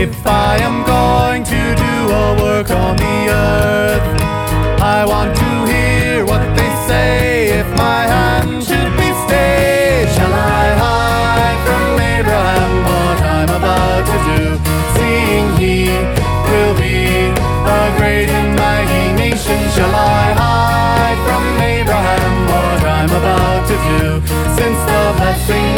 If I am going to do a work on the earth, I want to hear what they say. If my hand should be stayed, shall I hide from Abraham what I'm about to do? Seeing he will be a great and mighty nation, shall I hide from Abraham what I'm about to do? Since the blessing